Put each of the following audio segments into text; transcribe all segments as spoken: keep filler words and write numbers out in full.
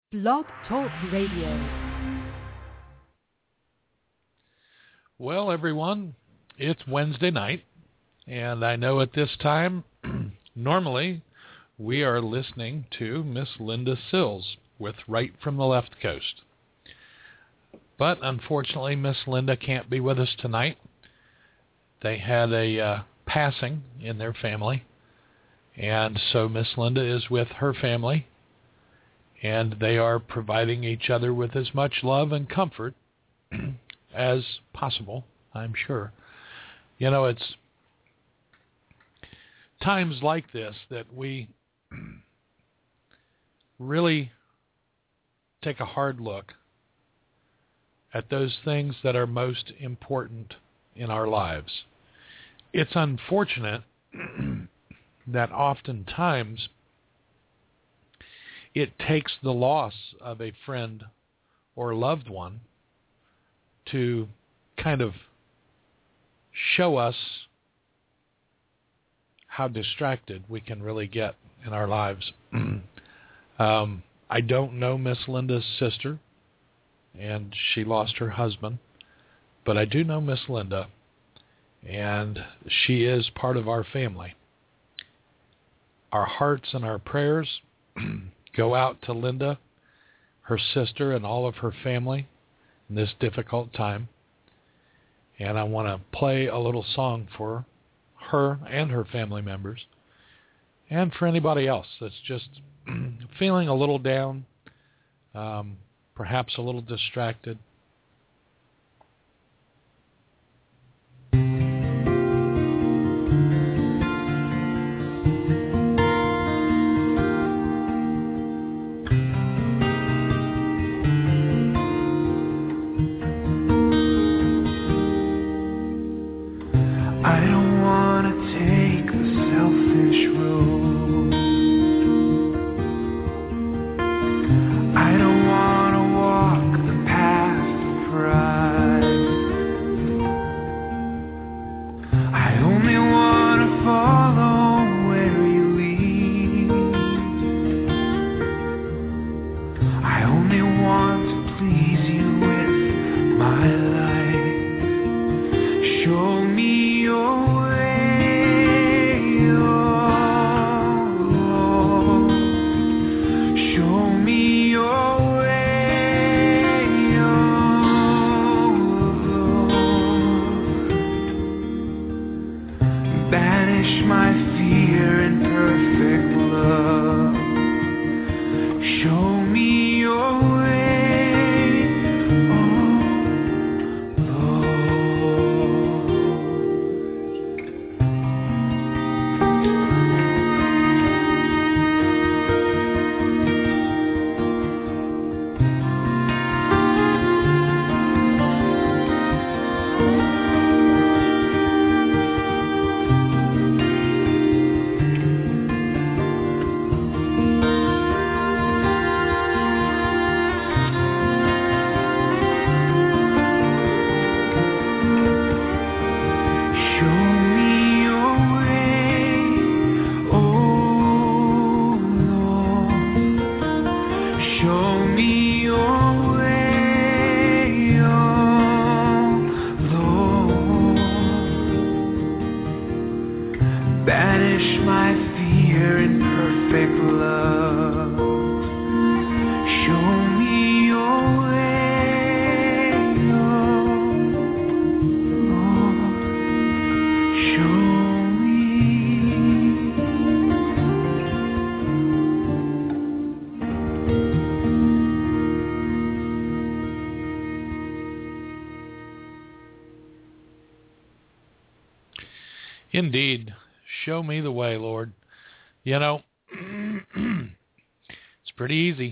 Blog Talk Radio. Well, everyone, it's Wednesday night, and I know at this time, normally, we are listening to Miss Linda Sills with Right from the Left Coast. But unfortunately, Miss Linda can't be with us tonight. They had a uh, passing in their family, and so Miss Linda is with her family, and they are providing each other with as much love and comfort as possible, I'm sure. You know, it's times like this that we really take a hard look at those things that are most important in our lives. It's unfortunate that oftentimes it takes the loss of a friend or loved one to kind of show us how distracted we can really get in our lives. um, I don't know Miss Linda's sister, and she lost her husband, but I do know Miss Linda, and she is part of our family. Our hearts and our prayers go out to Linda, her sister, and all of her family in this difficult time. And I want to play a little song for her and her family members, and for anybody else that's just feeling a little down, um, perhaps a little distracted. Indeed, show me the way, Lord. You know, it's pretty easy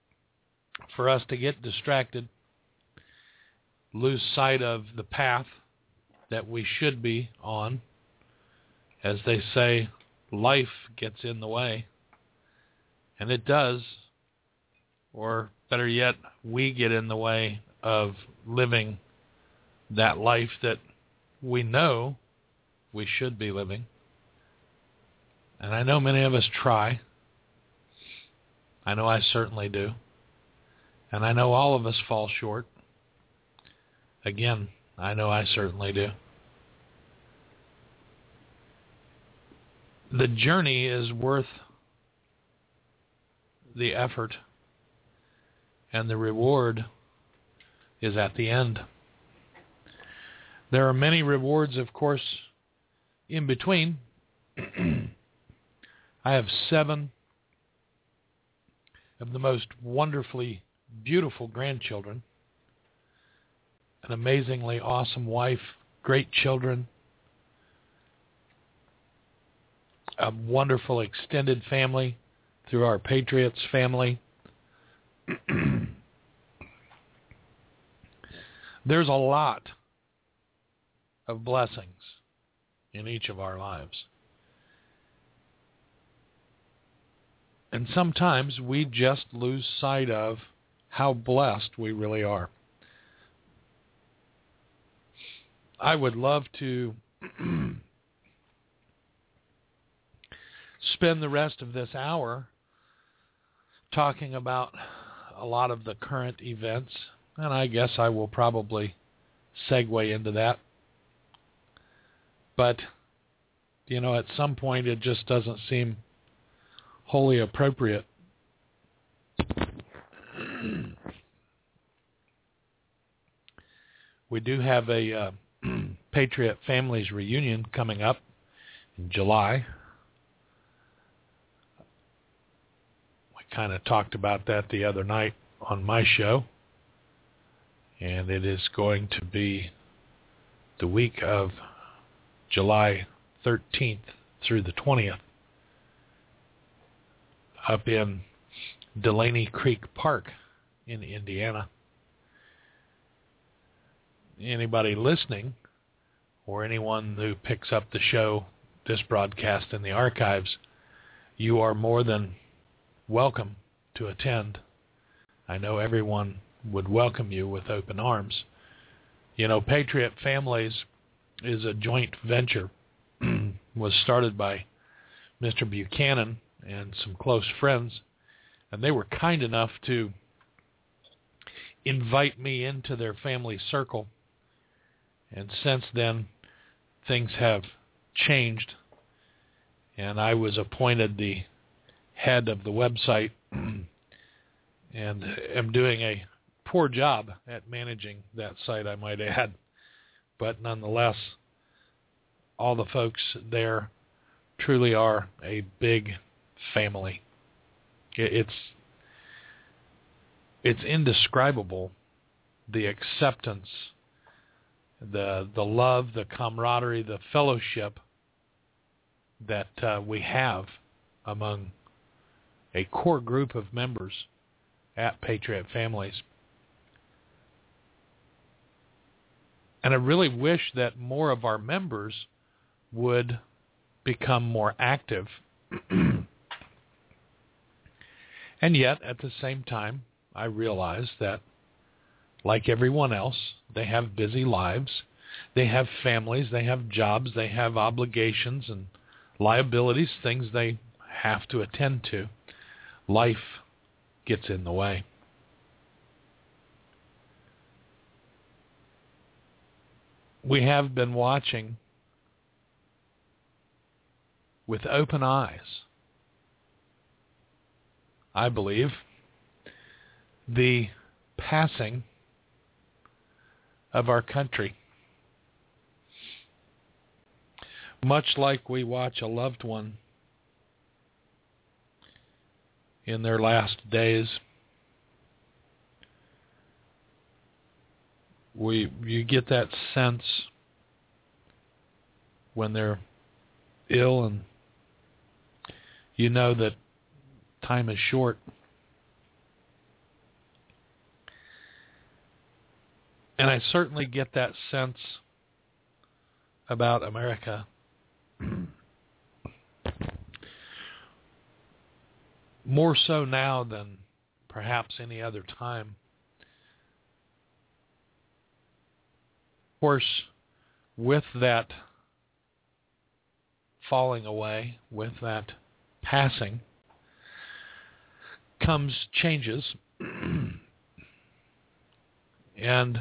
for us to get distracted, lose sight of the path that we should be on. As they say, life gets in the way, and it does, or better yet, we get in the way of living that life that we know we should be living. And I know many of us try. I know I certainly do. And I know all of us fall short. Again, I know I certainly do. The journey is worth the effort, and the reward is at the end. There are many rewards, of course, in between. I have seven of the most wonderfully beautiful grandchildren, an amazingly awesome wife, great children, a wonderful extended family through our Patriots family. There's a lot of blessings in each of our lives. And sometimes we just lose sight of how blessed we really are. I would love to spend the rest of this hour talking about a lot of the current events, and I guess I will probably segue into that. But, you know, at some point it just doesn't seem wholly appropriate. We do have a uh, Patriot Families reunion coming up in July. We kind of talked about that the other night on my show, and it is going to be the week of July thirteenth through the twentieth up in Delaney Creek Park in Indiana. Anybody listening, or anyone who picks up the show, this broadcast in the archives, you are more than welcome to attend. I know everyone would welcome you with open arms. You know, Patriot Families is a joint venture. Was started by Mister Buchanan and some close friends, and they were kind enough to invite me into their family circle. And since then, things have changed, and I was appointed the head of the website and am doing a poor job at managing that site, I might add. But nonetheless, all the folks there truly are a big family. It's it's indescribable, the acceptance, the the love, the camaraderie, the fellowship that uh, we have among a core group of members at Patriot Families. And I really wish that more of our members would become more active. And yet, at the same time, I realize that, like everyone else, they have busy lives, they have families, they have jobs, they have obligations and liabilities, things they have to attend to. Life gets in the way. We have been watching with open eyes, I believe, the passing of our country. Much like we watch a loved one in their last days, we you get that sense when they're ill and you know that time is short. And I certainly get that sense about America. More so now than perhaps any other time. Of course, with that falling away, with that passing, comes changes. and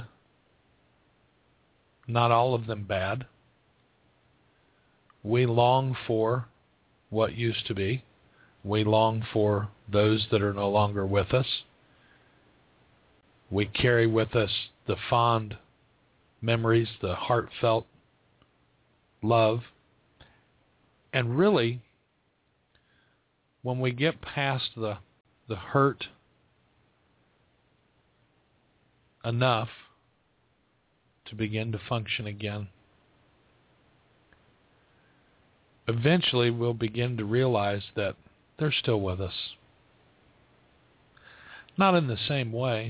not all of them bad. We long for what used to be. We long for those that are no longer with us. We carry with us the fond memories, the heartfelt love. And really, when we get past the, the hurt enough to begin to function again, eventually we'll begin to realize that they're still with us. Not in the same way,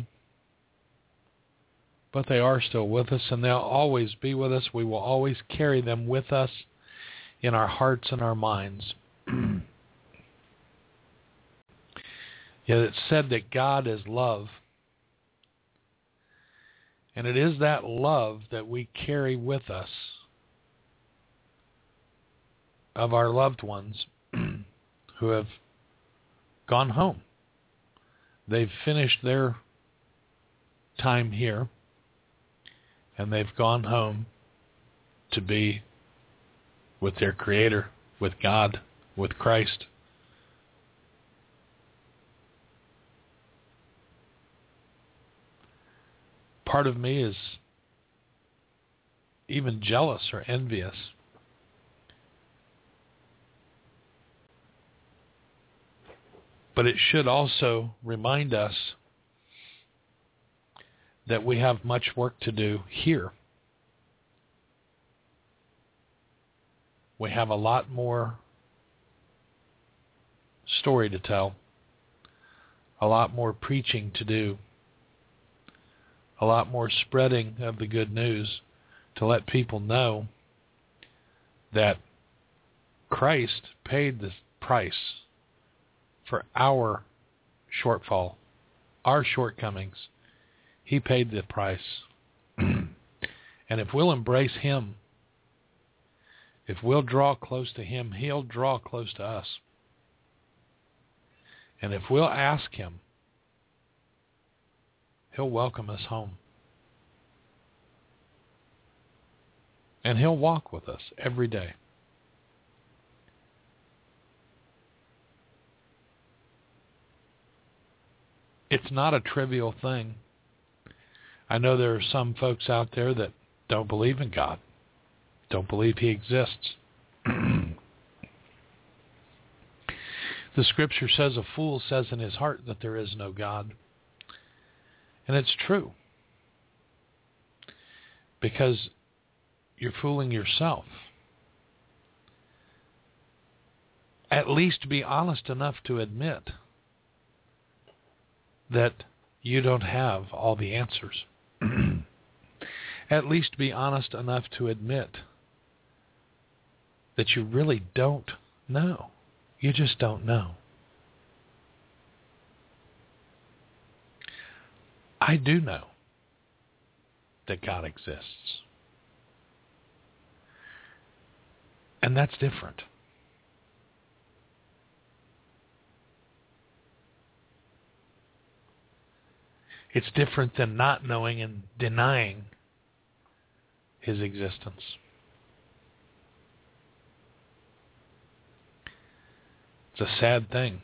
but they are still with us, and they'll always be with us. We will always carry them with us in our hearts and our minds. Yet it's said that God is love. And it is that love that we carry with us of our loved ones who have gone home. They've finished their time here, and they've gone home to be with their Creator, with God, with Christ. Part of me is even jealous or envious. But it should also remind us that we have much work to do here. We have a lot more story to tell, a lot more preaching to do, a lot more spreading of the good news to let people know that Christ paid the price for our shortfall, our shortcomings. He paid the price. And if we'll embrace Him, if we'll draw close to Him, He'll draw close to us. And if we'll ask Him, He'll welcome us home. And He'll walk with us every day. It's not a trivial thing. I know there are some folks out there that don't believe in God, don't believe He exists. The Scripture says a fool says in his heart that there is no God. And it's true. Because you're fooling yourself. At least be honest enough to admit that you don't have all the answers. At least be honest enough to admit that you really don't know. You just don't know. I do know that God exists. And that's different. It's different than not knowing and denying His existence. It's a sad thing.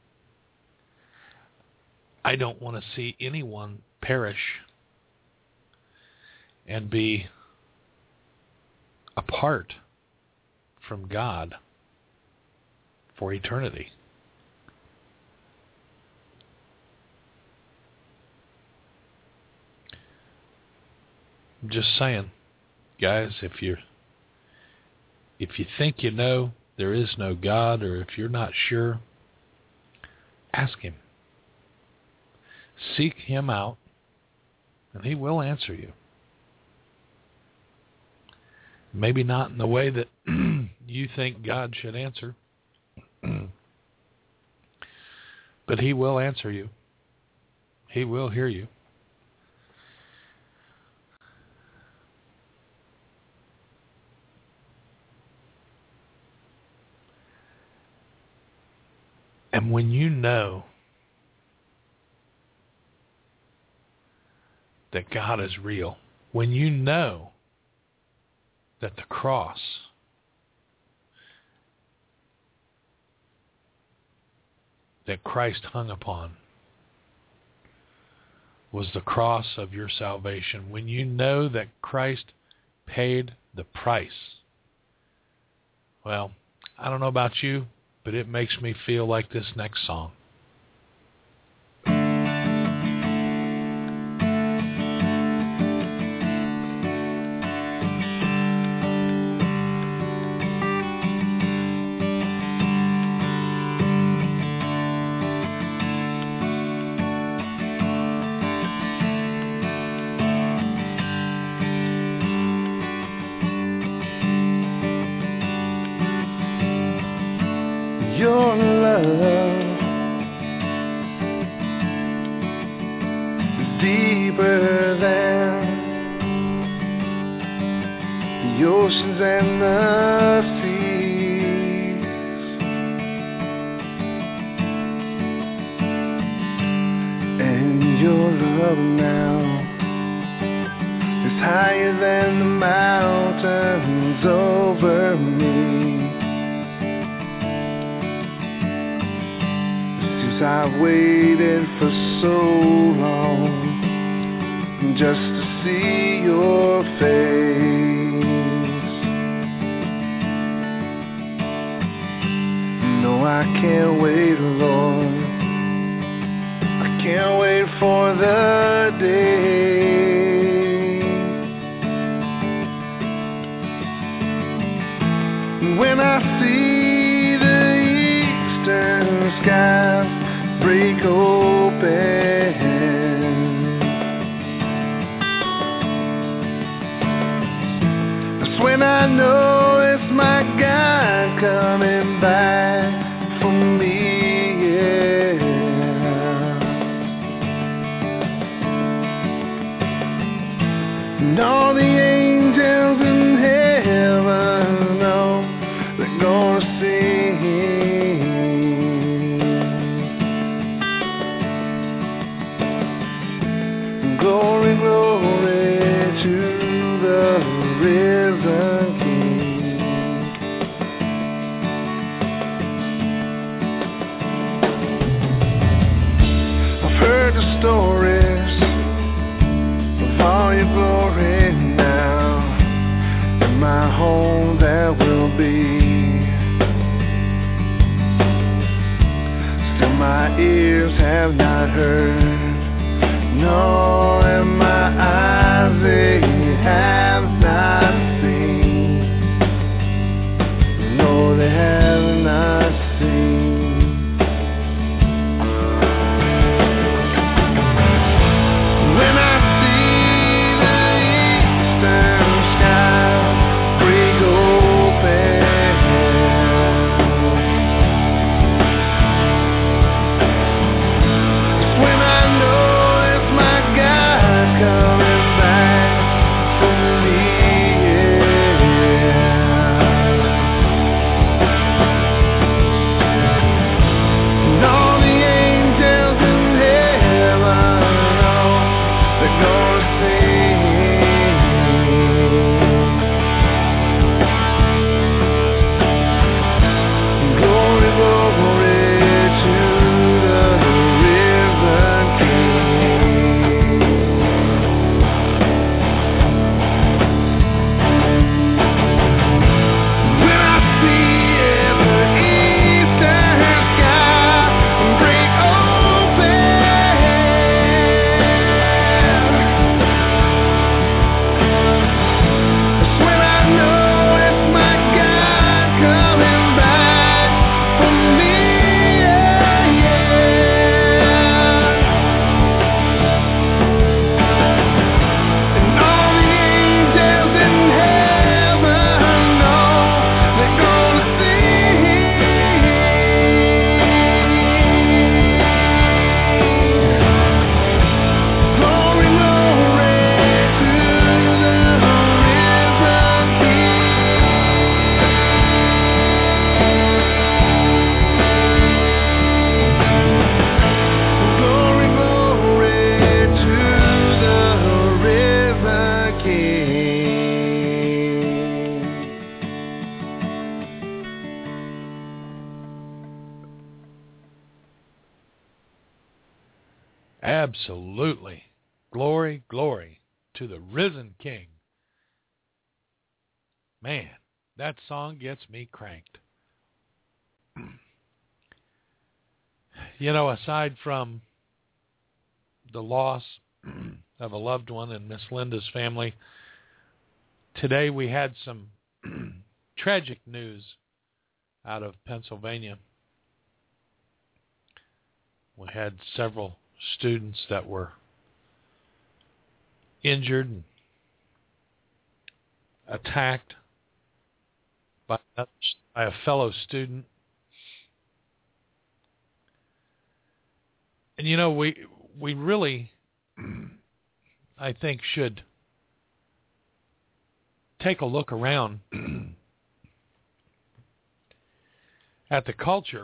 I don't want to see anyone perish and be apart from God for eternity. I'm just saying, guys, if you if you think you know there is no God, or if you're not sure, ask Him. Seek Him out, and He will answer you. Maybe not in the way that you think God should answer, but He will answer you. He will hear you. And when you know that God is real, when you know that the cross that Christ hung upon was the cross of your salvation, when you know that Christ paid the price, well, I don't know about you, but it makes me feel like this next song. Your love is deeper than the oceans and the seas, and your love now is higher than the mountains over me. I've waited for so long just to see your face. No, I can't wait, Lord. I can't wait for the day when I see the eastern skies break open. That's when I know it's my God coming back for me, yeah. And all the angels in heaven know they're gonna sing. Glory, glory to the risen King. I've heard the stories of all your glory now, and my home that will be. Still my ears have not heard, no, and my eyes they have not seen. No, they have not seen. When I see the eastern sky break open, it's when I know Absolutely. Glory, glory to the risen King. Man, that song gets me cranked. You know, aside from the loss of a loved one in Miss Linda's family, today we had some tragic news out of Pennsylvania. We had several students that were injured and attacked by, by a fellow student. And, you know, we we really, I think, should take a look around at the culture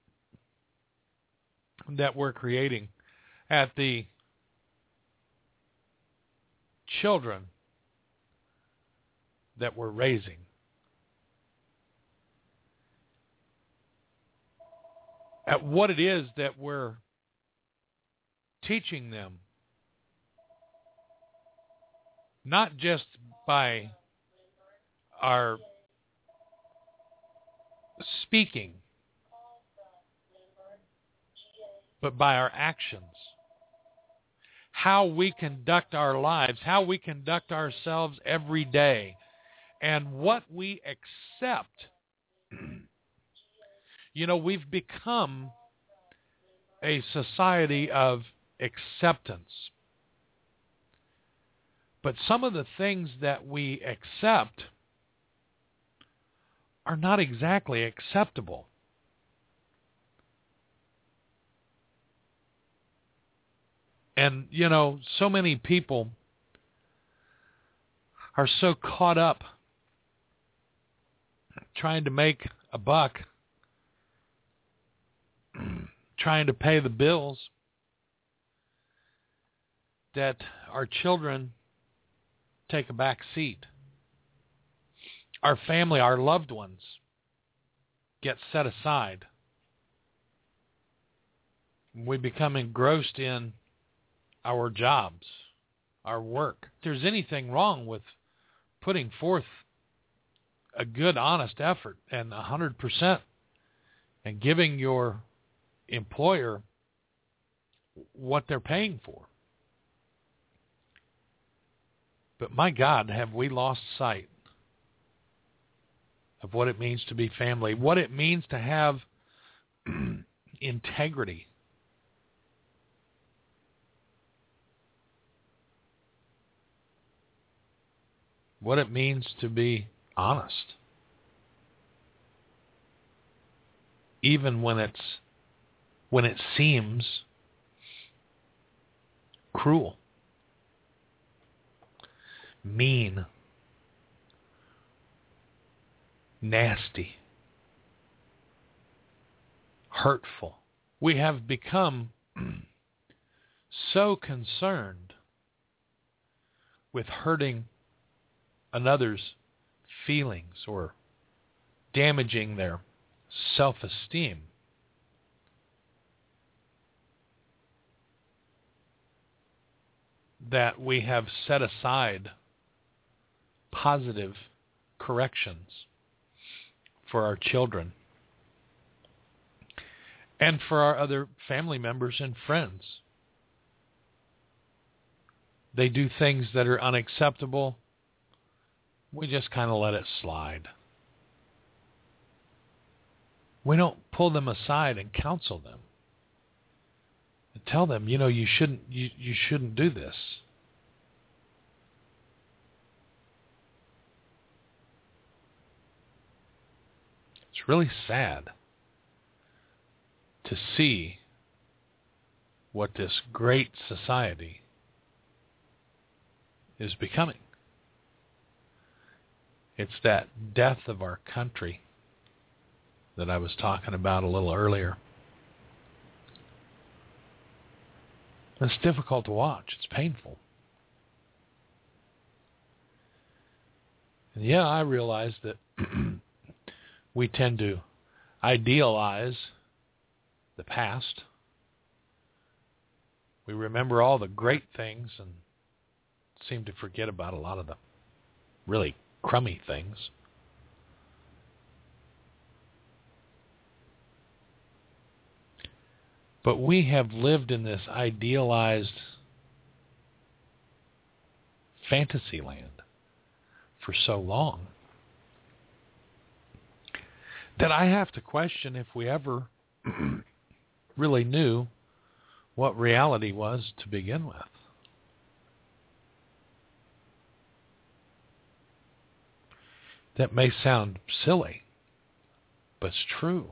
that we're creating, at the children that we're raising. At what it is that we're teaching them, not just by our speaking, but by our actions. How we conduct our lives, how we conduct ourselves every day, and what we accept. You know, we've become a society of acceptance. But some of the things that we accept are not exactly acceptable. And, you know, so many people are so caught up trying to make a buck, trying to pay the bills, that our children take a back seat. Our family, our loved ones get set aside. We become engrossed in our jobs, our work. If there's anything wrong with putting forth a good, honest effort and one hundred percent and giving your employer what they're paying for. But my God, have we lost sight of what it means to be family, what it means to have integrity. What it means to be honest. Even when it's when it seems cruel, mean, nasty, hurtful. We have become so concerned with hurting another's feelings or damaging their self-esteem that we have set aside positive corrections for our children and for our other family members and friends. They do things that are unacceptable. We just kind of let it slide. We don't pull them aside and counsel them and tell them, you know, you shouldn't you, you shouldn't do this. It's really sad to see what this great society is becoming. It's that death of our country that I was talking about a little earlier. It's difficult to watch. It's painful. And yeah, I realize that we tend to idealize the past. We remember all the great things and seem to forget about a lot of the really crummy things. But we have lived in this idealized fantasy land for so long that I have to question if we ever really knew what reality was to begin with. That may sound silly, but it's true.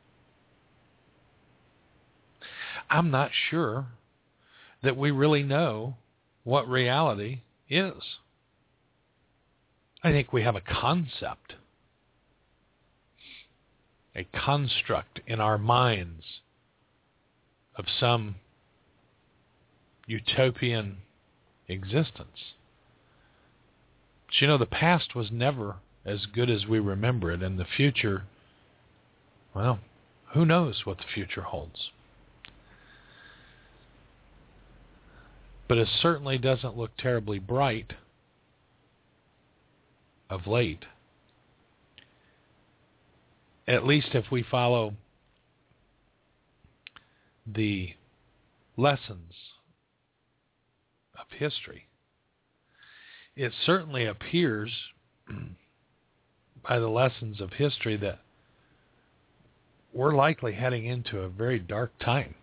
I'm not sure that we really know what reality is. I think we have a concept, a construct in our minds of some utopian existence. But you know, the past was never as good as we remember it, and the future, well, who knows what the future holds. But it certainly doesn't look terribly bright of late. At least if we follow the lessons of history. It certainly appears by the lessons of history that we're likely heading into a very dark time.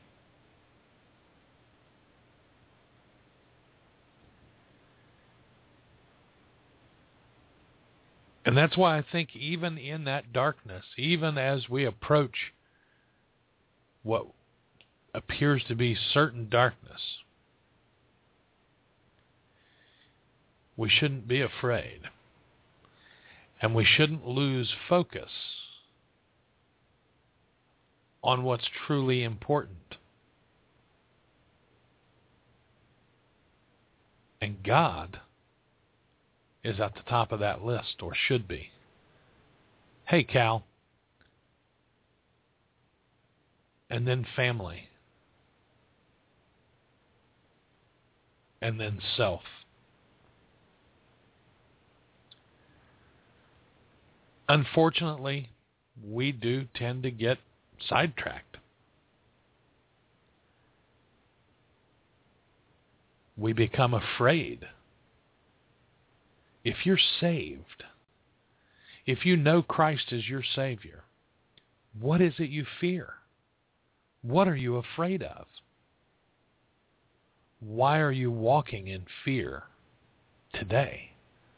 And that's why I think even in that darkness, even as we approach what appears to be certain darkness, we shouldn't be afraid. And we shouldn't lose focus on what's truly important. And God is at the top of that list, or should be. Hey, Cal. And then family. And then self. Unfortunately, we do tend to get sidetracked. We become afraid. If you're saved, if you know Christ as your Savior, what is it you fear? What are you afraid of? Why are you walking in fear today?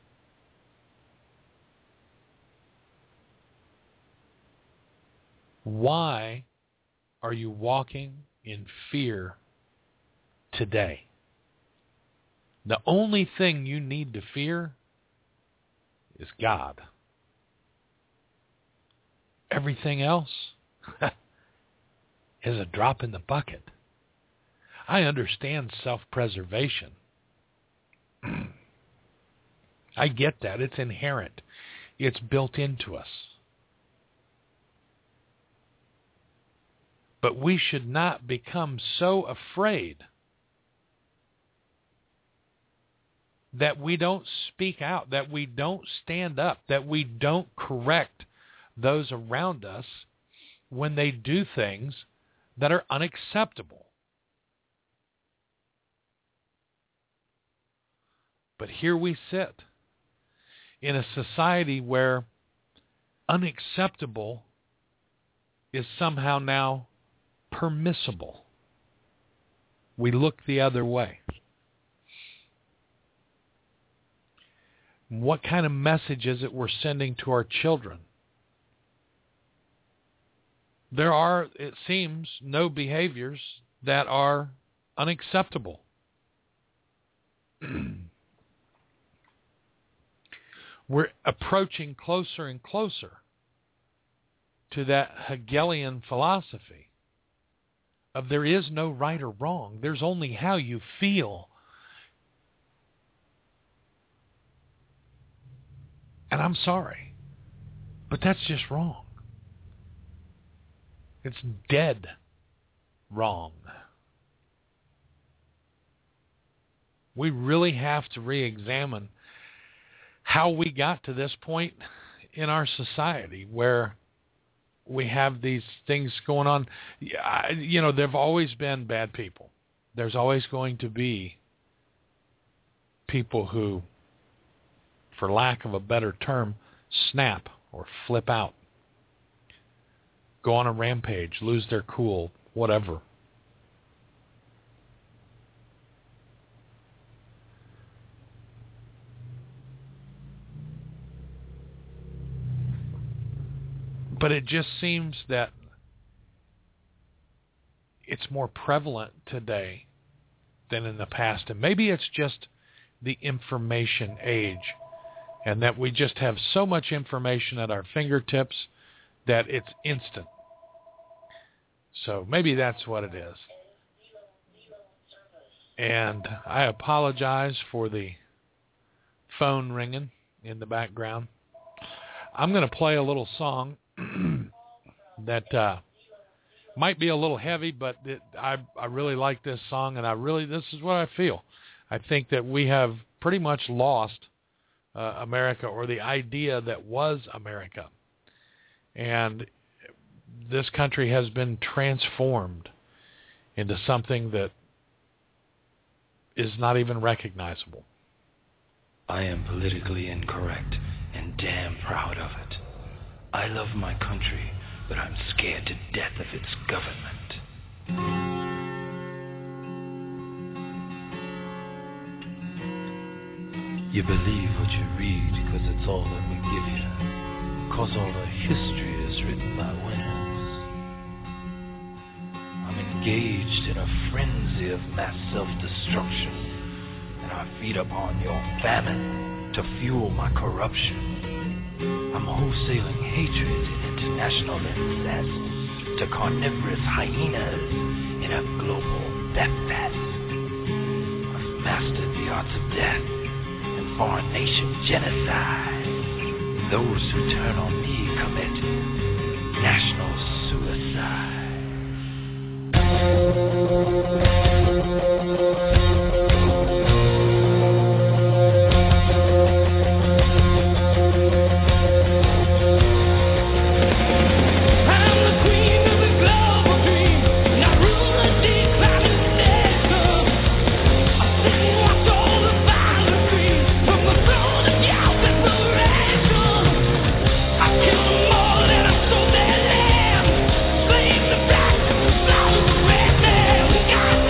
Why are you walking in fear today? The only thing you need to fear is God. Everything else is a drop in the bucket. I understand self-preservation. I get that. It's inherent. It's built into us. But we should not become so afraid that we don't speak out, that we don't stand up, that we don't correct those around us when they do things that are unacceptable. But here we sit in a society where unacceptable is somehow now permissible. We look the other way. What kind of message is it we're sending to our children? There are, it seems, no behaviors that are unacceptable. We're approaching closer and closer to that Hegelian philosophy of there is no right or wrong. There's only how you feel. And I'm sorry, but that's just wrong. It's dead wrong. We really have to re-examine how we got to this point in our society where we have these things going on. You know, there have always been bad people. There's always going to be people who, for lack of a better term, snap or flip out, go on a rampage, lose their cool, whatever. But it just seems that it's more prevalent today than in the past. And maybe it's just the information age, and that we just have so much information at our fingertips that it's instant. So maybe that's what it is. And I apologize for the phone ringing in the background. I'm going to play a little song that uh, might be a little heavy, but it, I, I really like this song, and I really, this is what I feel. I think that we have pretty much lost uh, America, or the idea that was America. And this country has been transformed into something that is not even recognizable. I am politically incorrect and damn proud of it. I love my country, but I'm scared to death of its government. You believe what you read because it's all that we give you, because all the history is written by winners. I'm engaged in a frenzy of mass self-destruction, and I feed upon your famine to fuel my corruption. I'm wholesaling hatred and international incest to carnivorous hyenas in a global death fast. I've mastered the arts of death and foreign nation genocide. Those who turn on me commit national suicide. Got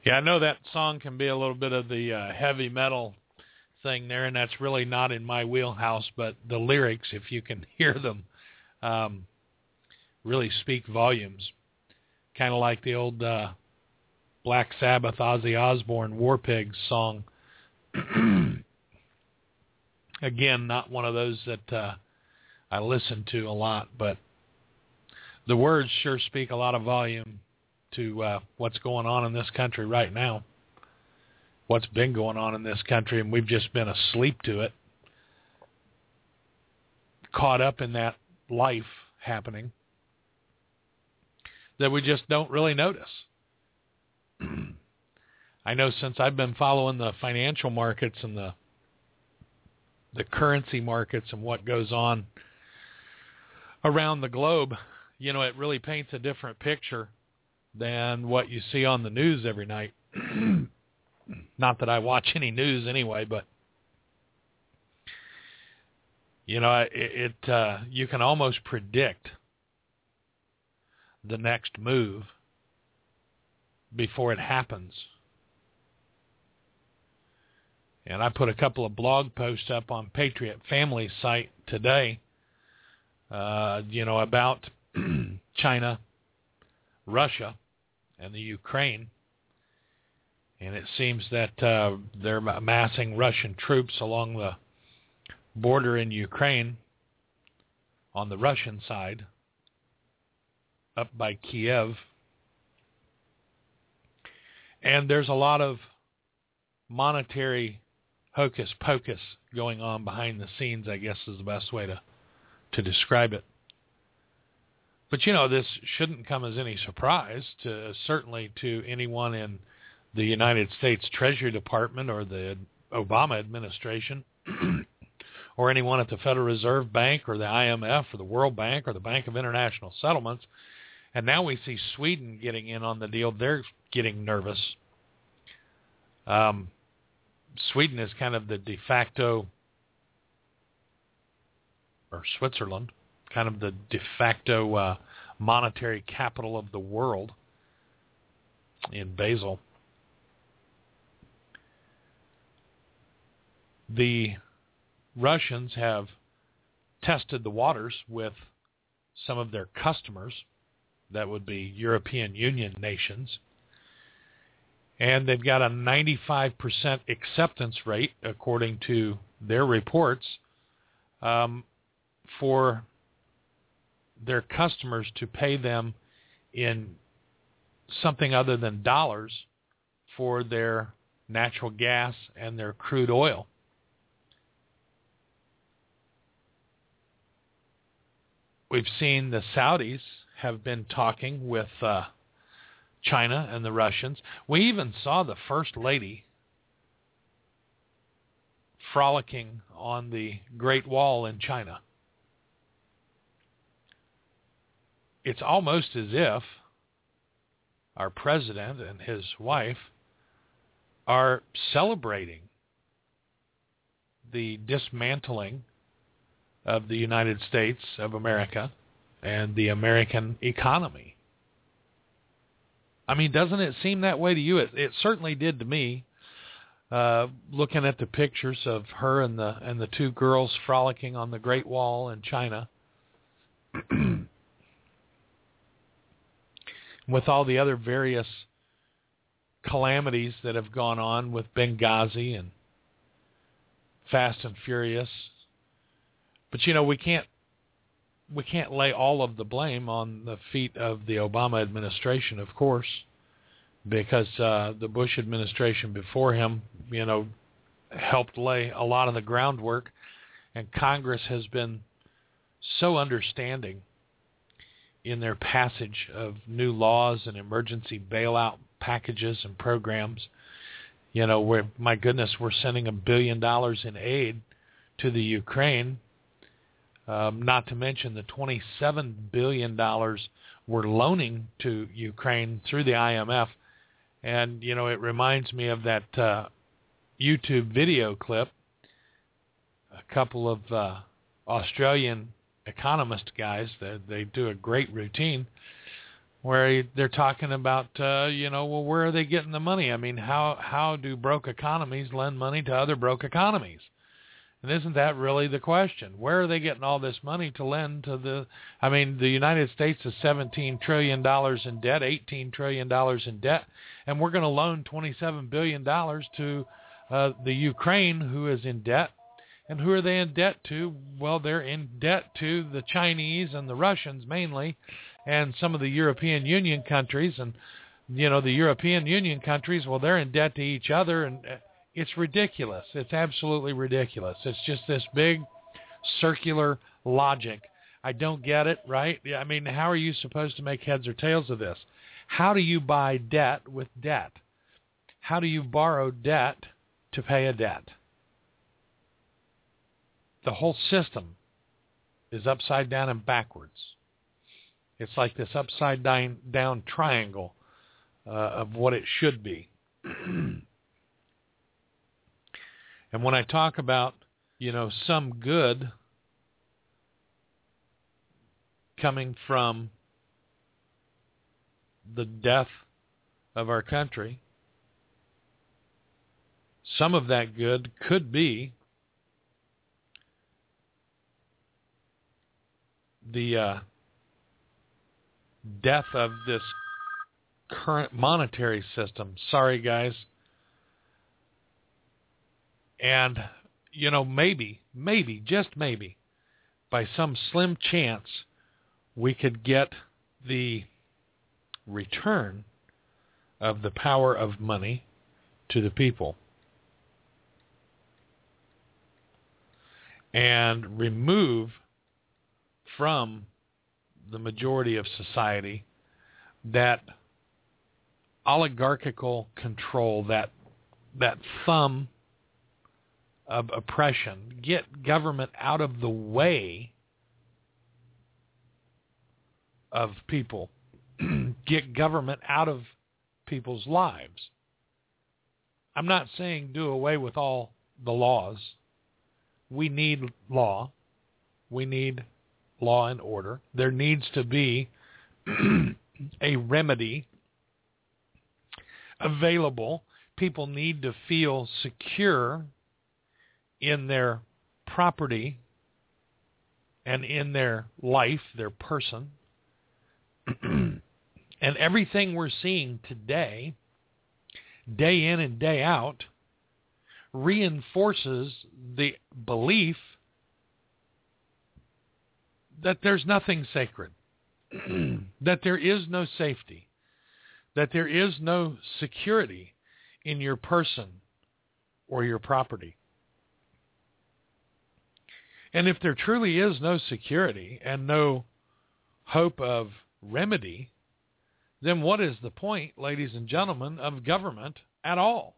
Yeah, I know that song can be a little bit of the uh, heavy metal thing there, and that's really not in my wheelhouse, but the lyrics, if you can hear them, um, really speak volumes. Kind of like the old uh, Black Sabbath, Ozzy Osbourne, War Pigs song. Again, not one of those that uh, I listen to a lot, but the words sure speak a lot of volume to uh, what's going on in this country right now, what's been going on in this country, and we've just been asleep to it, caught up in that life happening that we just don't really notice. I know since I've been following the financial markets and the the currency markets and what goes on around the globe, you know, it really paints a different picture than what you see on the news every night. Not that I watch any news anyway, but you know, it, it uh, you can almost predict the next move before it happens. And I put a couple of blog posts up on Patriot Family's site today, uh, you know, about China, Russia, and the Ukraine. And it seems that uh, they're amassing Russian troops along the border in Ukraine on the Russian side, up by Kiev. And there's a lot of monetary hocus pocus going on behind the scenes, I guess is the best way to, to describe it. But, you know, this shouldn't come as any surprise, to certainly to anyone in the United States Treasury Department or the Obama administration or anyone at the Federal Reserve Bank or the I M F or the World Bank or the Bank of International Settlements. And now we see Sweden getting in on the deal. They're getting nervous. Um, Sweden is kind of the de facto, or Switzerland, kind of the de facto uh, monetary capital of the world in Basel. The Russians have tested the waters with some of their customers, that would be European Union nations, and they've got a ninety-five percent acceptance rate, according to their reports, um, for their customers to pay them in something other than dollars for their natural gas and their crude oil. We've seen the Saudis have been talking with uh, China and the Russians. We even saw the First Lady frolicking on the Great Wall in China. It's almost as if our president and his wife are celebrating the dismantling of the United States of America and the American economy. I mean, doesn't it seem that way to you? It, it certainly did to me, uh, looking at the pictures of her and the and the two girls frolicking on the Great Wall in China, with all the other various calamities that have gone on with Benghazi and Fast and Furious. But, you know, we can't we can't lay all of the blame on the feet of the Obama administration, of course, because uh, the Bush administration before him, you know, helped lay a lot of the groundwork, and Congress has been so understanding in their passage of new laws and emergency bailout packages and programs. You know, where, my goodness, we're sending a billion dollars in aid to the Ukraine. Um, not to mention the twenty-seven billion dollars we're loaning to Ukraine through the I M F. And, you know, it reminds me of that uh, YouTube video clip. A couple of uh, Australian economist guys, they, they do a great routine, where they're talking about, uh, you know, well, where are they getting the money? I mean, how how do broke economies lend money to other broke economies? And isn't that really the question? Where are they getting all this money to lend to the, I mean, the United States is seventeen trillion dollars in debt, eighteen trillion dollars in debt, and we're going to loan twenty-seven billion dollars to uh, the Ukraine, who is in debt. And who are they in debt to? Well, they're in debt to the Chinese and the Russians mainly, and some of the European Union countries. And, you know, the European Union countries, well, they're in debt to each other, and it's ridiculous. It's absolutely ridiculous. It's just this big circular logic. I don't get it, right? I mean, how are you supposed to make heads or tails of this? How do you buy debt with debt? How do you borrow debt to pay a debt? The whole system is upside down and backwards. It's like this upside down, down triangle uh, of what it should be. And when I talk about, you know, some good coming from the death of our country, some of that good could be the uh, death of this current monetary system. Sorry, guys. And, you know, maybe, maybe, just maybe, by some slim chance, we could get the return of the power of money to the people and remove from the majority of society that oligarchical control, that that thumb of oppression. Get government out of the way of people. Get government out of people's lives. I'm not saying do away with all the laws. We need law. We need law and order. There needs to be a remedy available. People need to feel secure in their property and in their life, their person. And everything we're seeing today, day in and day out, reinforces the belief that there's nothing sacred, that there is no safety, that there is no security in your person or your property. And if there truly is no security and no hope of remedy, then what is the point, ladies and gentlemen, of government at all?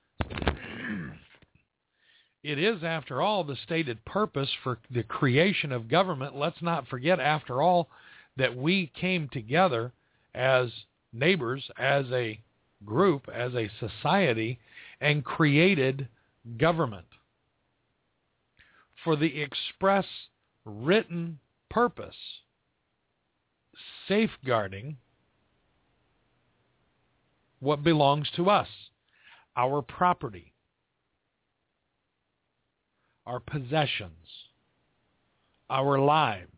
It is, after all, the stated purpose for the creation of government. Let's not forget, after all, that we came together as neighbors, as a group, as a society, and created government for the express written purpose, safeguarding what belongs to us, our property, our possessions, our lives.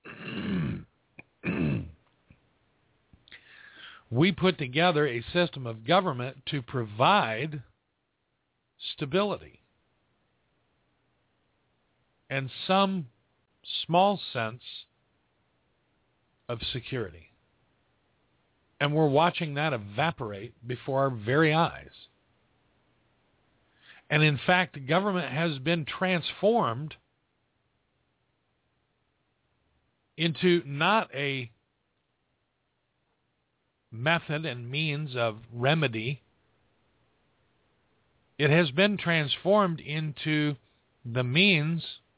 We put together a system of government to provide stability and some small sense of security. And we're watching that evaporate before our very eyes. And in fact, government has been transformed into not a method and means of remedy. It has been transformed into the means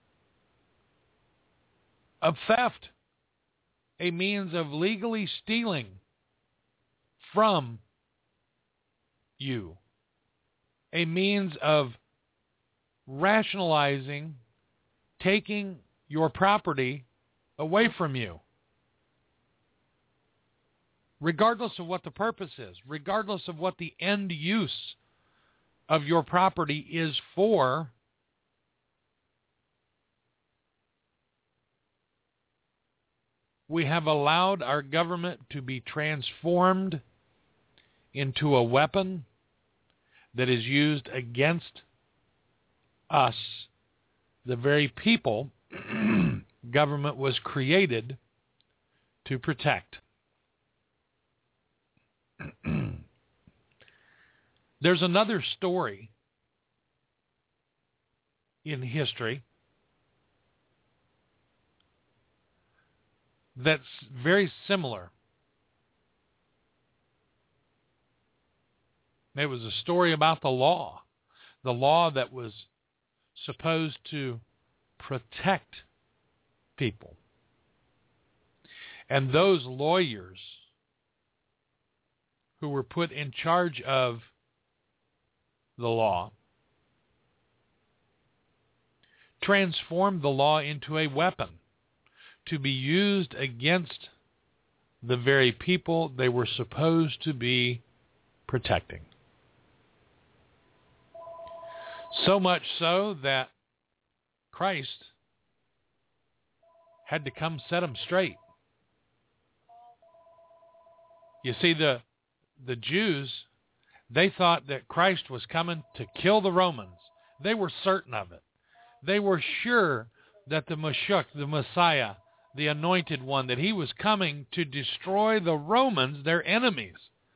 of theft, a means of legally stealing from you, a means of rationalizing taking your property away from you. regardless of what the purpose is, regardless of what the end use of your property is for, we have allowed our government to be transformed into a weapon that is used against us, the very people government was created to protect. There's another story in history that's very similar. It was a story about the law, the law that was supposed to protect people. And those lawyers who were put in charge of the law transformed the law into a weapon to be used against the very people they were supposed to be protecting. So much so that Christ had to come set them straight. You see, the the Jews, they thought that Christ was coming to kill the Romans. They were certain of it. They were sure that the Mashiach, the Messiah, the anointed one, that he was coming to destroy the Romans, their enemies.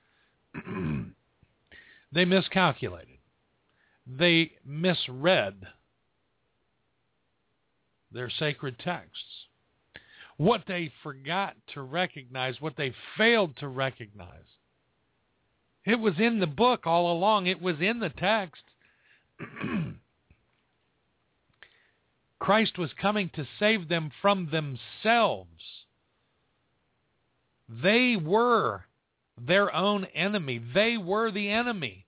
They miscalculated. They misread their sacred texts. What they forgot to recognize, what they failed to recognize, it was in the book all along. It was in the text. Christ was coming to save them from themselves. They were their own enemy. They were the enemy.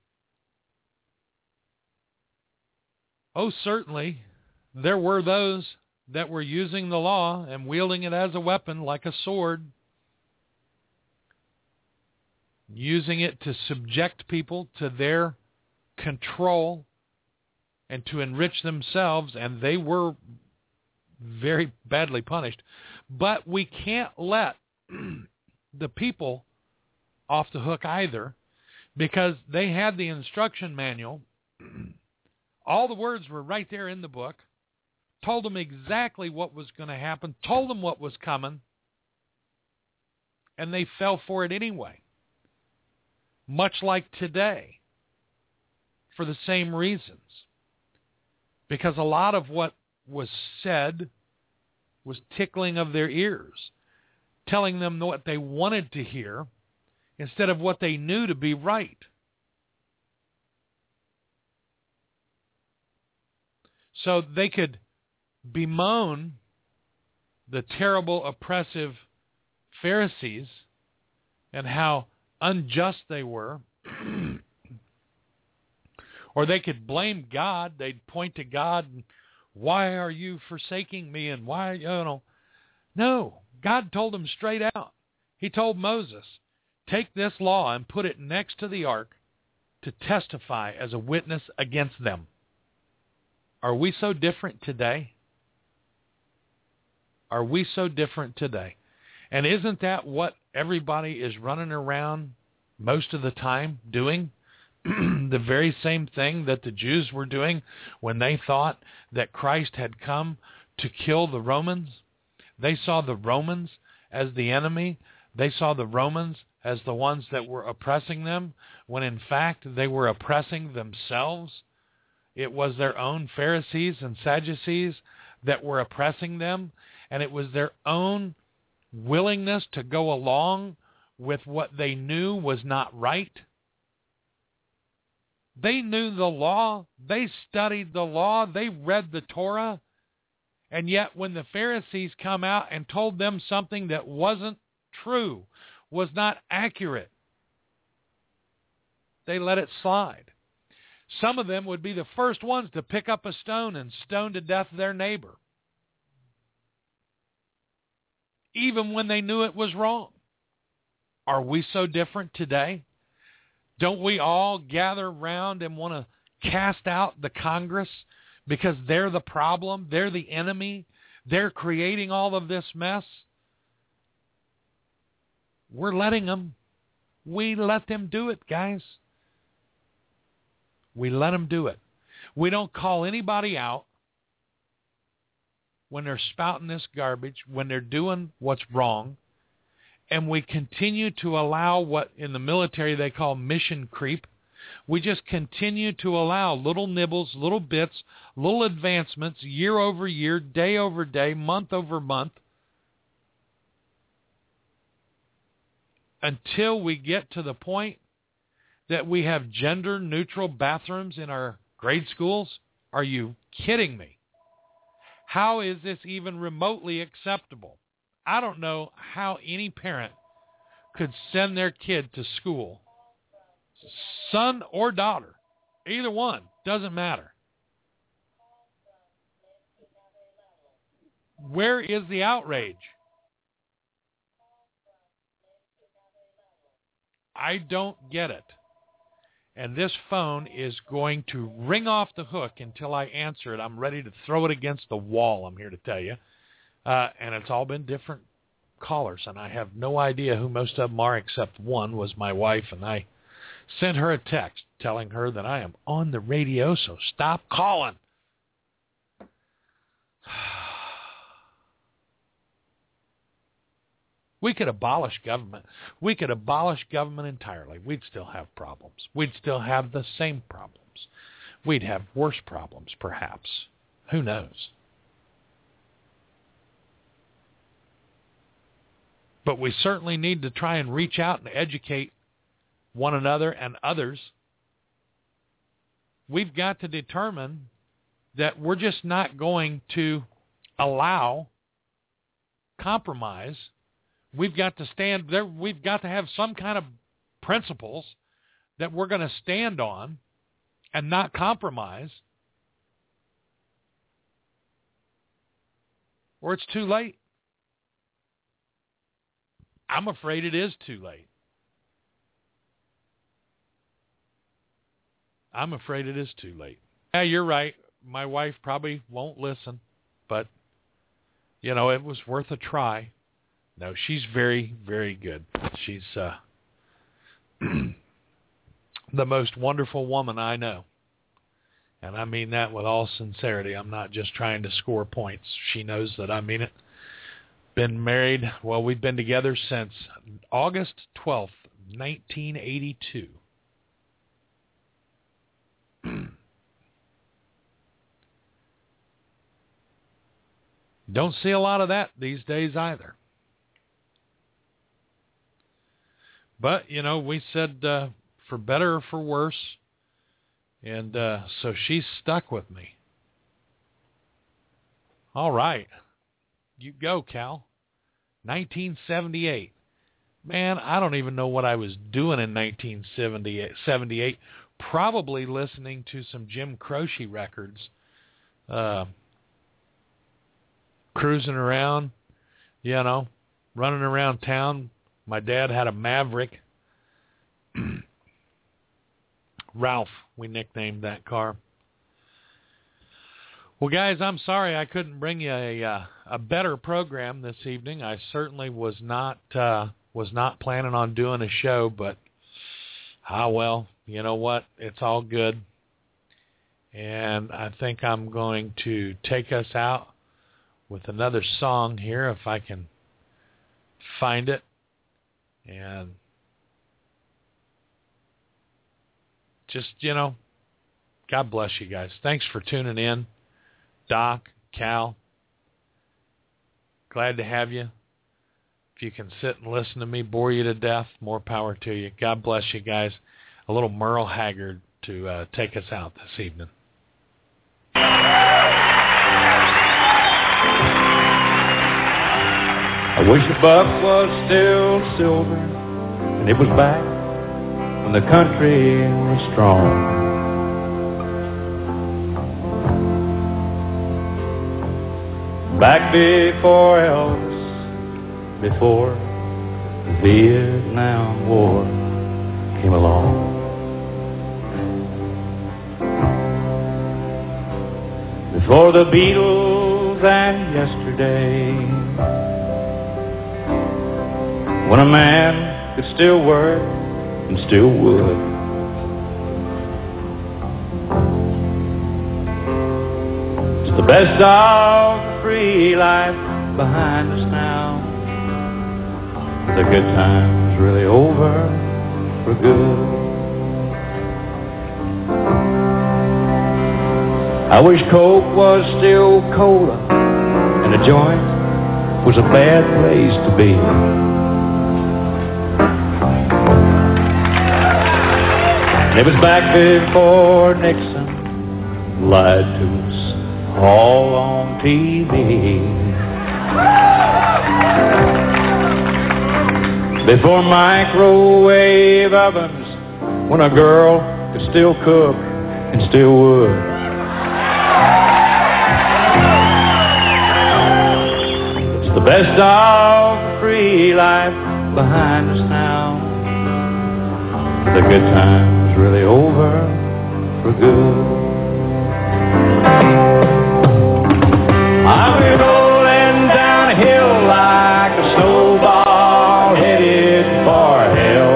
Oh, certainly, there were those that were using the law and wielding it as a weapon like a sword, using it to subject people to their control and to enrich themselves, and they were very badly punished. But we can't let the people off the hook either, because they had the instruction manual. All the words were right there in the book, told them exactly what was going to happen, told them what was coming, and they fell for it anyway. Much like today, for the same reasons. Because a lot of what was said was tickling of their ears, telling them what they wanted to hear instead of what they knew to be right. So they could bemoan the terrible, oppressive Pharisees and how unjust they were. Or they could blame God. They'd point to God and, why are you forsaking me? And why, you know. No, God told them straight out. He told Moses, take this law and put it next to the ark to testify as a witness against them. Are we so different today? Are we so different today? And isn't that what everybody is running around most of the time doing? The very same thing that the Jews were doing when they thought that Christ had come to kill the Romans. They saw the Romans as the enemy. They saw the Romans as the ones that were oppressing them, when in fact they were oppressing themselves. It was their own Pharisees and Sadducees that were oppressing them, and it was their own willingness to go along with what they knew was not right. They knew the law. They studied the law. They read the Torah. And yet when the Pharisees come out and told them something that wasn't true, was not accurate, they let it slide. Some of them would be the first ones to pick up a stone and stone to death their neighbor, even when they knew it was wrong. Are we so different today? Don't we all gather around and want to cast out the Congress because they're the problem, they're the enemy, they're creating all of this mess? We're letting them. We let them do it, guys. We let them do it. We don't call anybody out when they're spouting this garbage, when they're doing what's wrong, and we continue to allow what in the military they call mission creep. We just continue to allow little nibbles, little bits, little advancements, year over year, day over day, month over month, until we get to the point that we have gender-neutral bathrooms in our grade schools. Are you kidding me? How is this even remotely acceptable? I don't know how any parent could send their kid to school, son or daughter, either one, doesn't matter. Where is the outrage? I don't get it. And this phone is going to ring off the hook until I answer it. I'm ready to throw it against the wall, I'm here to tell you. Uh, and it's all been different callers, and I have no idea who most of them are, except one was my wife, and I sent her a text telling her that I am on the radio, so stop calling. We could abolish government. We could abolish government entirely. We'd still have problems. We'd still have the same problems. We'd have worse problems, perhaps. Who knows? But we certainly need to try and reach out and educate one another and others. We've got to determine that we're just not going to allow compromise. We've got to stand there. We've got to have some kind of principles that we're going to stand on and not compromise, or it's too late. I'm afraid it is too late. I'm afraid it is too late. Yeah, you're right. My wife probably won't listen, but, you know, it was worth a try. No, she's very, very good. She's uh, the most wonderful woman I know. And I mean that with all sincerity. I'm not just trying to score points. She knows that I mean it. Been married, well, we've been together since August twelfth, nineteen eighty-two. Don't see a lot of that these days either. But, you know, we said uh, for better or for worse, and uh, so she's stuck with me. All right. You go, Cal. nineteen seventy-eight. Man, I don't even know what I was doing in nineteen seventy-eight. Probably listening to some Jim Croce records. Uh, cruising around, you know, running around town. My dad had a Maverick. Ralph, we nicknamed that car. Well, guys, I'm sorry I couldn't bring you a uh, a better program this evening. I certainly was not uh, was not planning on doing a show, but ah, well, you know what? It's all good. And I think I'm going to take us out with another song here, if I can find it. And just, you know, God bless you guys. Thanks for tuning in. Doc, Cal, glad to have you. If you can sit and listen to me bore you to death, more power to you. God bless you guys. A little Merle Haggard to uh, take us out this evening. I wish the buck was still silver and it was back when the country was strong. Back before Elvis, before the Vietnam War came along. Before the Beatles and yesterday, when a man could still work and still would, it's the best of the free life behind us now. The good times really over for good. I wish Coke was still cola and a joint was a bad place to be. And it was back before Nixon lied to us all on T V. Before microwave ovens, when a girl could still cook and still would. It's the best of the free life behind us now. The good times really over for good. I've been rolling down a hill like a snowball headed for hell,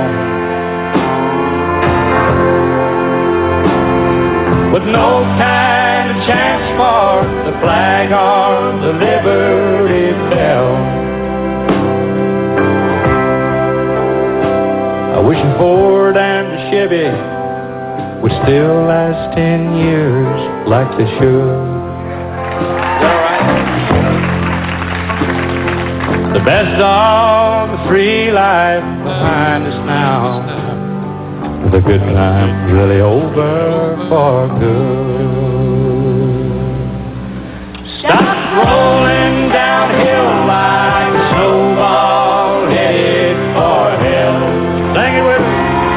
with no kind of chance for the flag or the Liberty Bell. I wish a Ford and a Chevy would still last ten years like they should. The best of the free life behind us now. The good times really over for good. Stop rolling downhill like a snowball headed for hell. Sing it with me.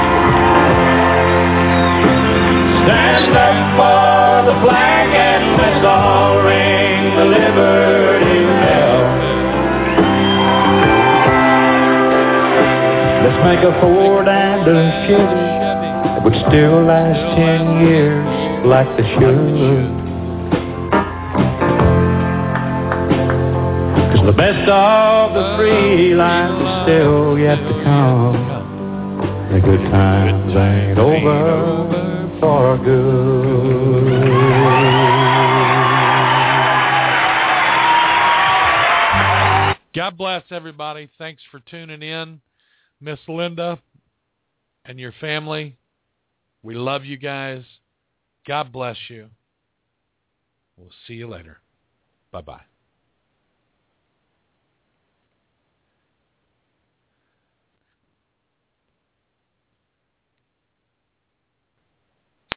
Stand up for the flag and let's all ring the Liberty Bell. Let's make a Ford and a Chevy that would still last ten years like they should. Cause the best of the free life is still yet to come. The good times ain't over for good. God bless everybody. Thanks for tuning in. Miss Linda and your family, we love you guys. God bless you. We'll see you later. Bye-bye.